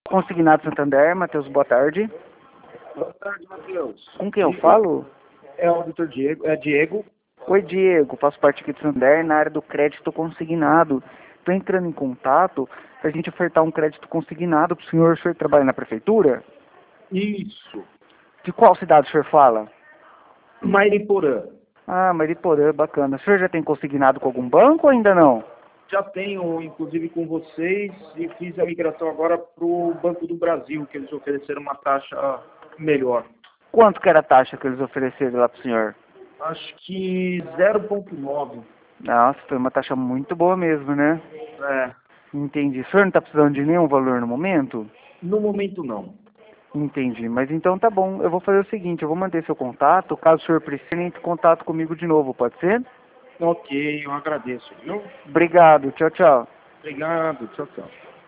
Consignado Santander, Matheus, boa tarde. Boa tarde, Matheus. Com quem eu falo? É o Dr. Diego. É Diego. Oi, Diego, faço parte aqui do Santander na área do crédito consignado. Estou entrando em contato para a gente ofertar um crédito consignado para o senhor. O senhor trabalha na prefeitura? Isso. De qual cidade o senhor fala? Mairiporã. Ah, Mariporã, bacana. O senhor já tem consignado com algum banco ou ainda não? Já tenho, inclusive, com vocês e fiz a migração agora para o Banco do Brasil, que eles ofereceram uma taxa melhor. Quanto que era a taxa que eles ofereceram lá para o senhor? Acho que 0,9. Nossa, foi uma taxa muito boa mesmo, né? É. Entendi. O senhor não está precisando de nenhum valor no momento? No momento, não. Entendi, mas então tá bom. Eu vou fazer o seguinte, eu vou manter seu contato. Caso o senhor precise, entre em contato comigo de novo, pode ser? Ok, eu agradeço, viu? Obrigado, tchau, tchau. Obrigado, tchau, tchau.